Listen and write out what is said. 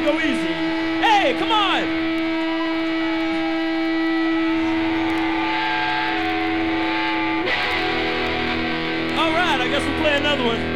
Go easy. Hey, come on. All right, I guess we'll play another one.